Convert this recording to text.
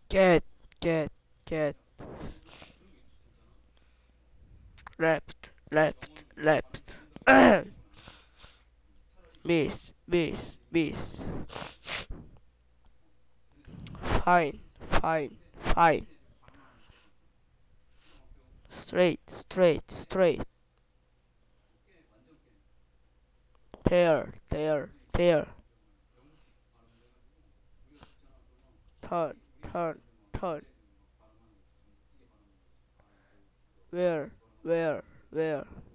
get, get, get, left, miss, fine, straight, there, turn, turn, where, where,